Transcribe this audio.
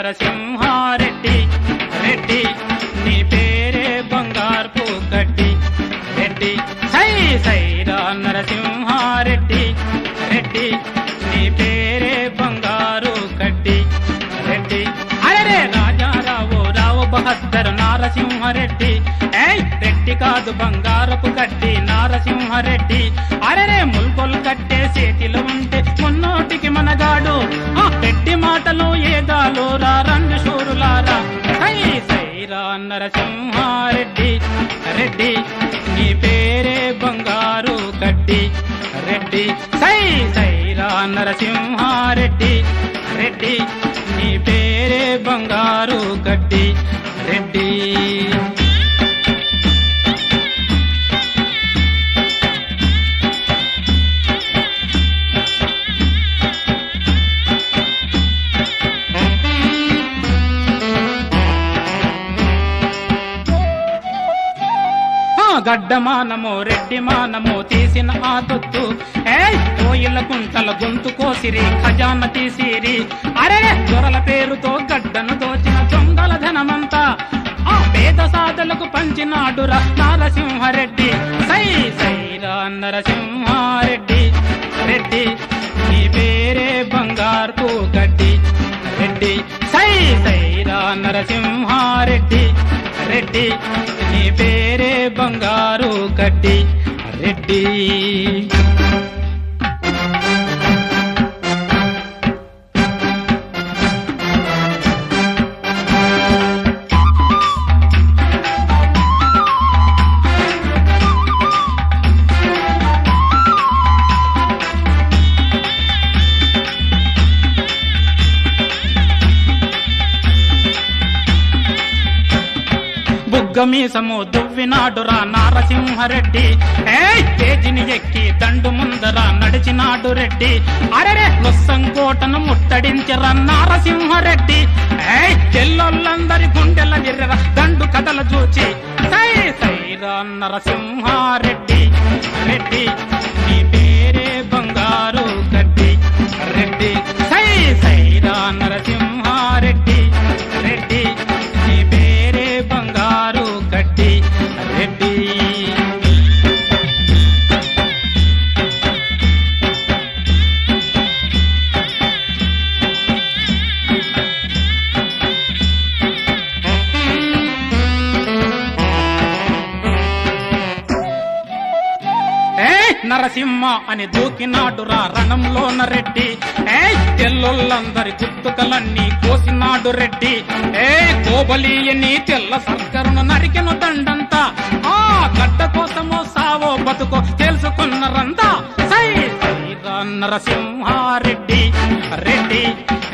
నరసింహారెడ్డి రెడ్డి నీ పేరే బంగారు గడ్డి రెడ్డి సై సైరా నరసింహారెడ్డి రెడ్డి నీ పేరే బంగారు గడ్డి రెడ్డి అరే రాజారావు రావు బహద్దర్ నారసింహారెడ్డి రెడ్డి కాదు బంగారపు గడ్డి నారసింహారెడ్డి అరే ముల్కొలు కట్టే చేతిలో ఉంటే మున్నోటికి మనగాడు రెడ్డి మాటలు ఏదాలు రా రంగు షూరులారా సై సైరా నరసింహారెడ్డి రెడ్డి నీ పేరే బంగారు గడ్డి రెడ్డి సై సైరా నరసింహారెడ్డి రెడ్డి నీ పేరే బంగారు గడ్డి రెడ్డి గడ్డమానమో రెడ్డి మానమో తీసిన ఆ తొత్తు కోయిల కుంటల గొంతు కోసిరి ఖజాన తీసిరి అరే దొరల పేరుతో గడ్డను దోచిన దొంగల ధనమంతా ఆ పేద సాధలకు పంచినాడురా నరసింహారెడ్డి సై సైరా నరసింహారెడ్డి రెడ్డి నీ పేరే బంగారు గడ్డి రెడ్డి సై సైరా నరసింహారెడ్డి రెడ్డి నీ పేరే బంగారు గడ్డి రెడ్డి బుగ్గమీసము దువ్వినాడురా నారసింహారెడ్డి తేజిని ఎక్కి దండు ముందర నడిచినాడు రెడ్డి అరే లొస్సంకోటను ముట్టడించరా నారసింహారెడ్డి చెల్లొల్లందరి గుండెల విర్ర దండు కథల చూచి సై సైరా నరసింహారెడ్డి రెడ్డి నీ పేరే బంగారు గడ్డి రెడ్డి సై సైరా నరసింహారెడ్డి రెడ్డి నీ పేరే బంగారు గడ్డి రెడ్డి నరసింహ అని దూకినాడురా రణంలోన రెడ్డి తెల్లొల్లందరి గుర్తుకలన్నీ కోసినాడు రెడ్డి కోబలియని తెల్ల సర్కరును నరికెను దండంతా ఆ గడ్డ కోసమో సావో బతుకో తెలుసుకున్నరంతా సై సైరా నరసింహారెడ్డి రెడ్డి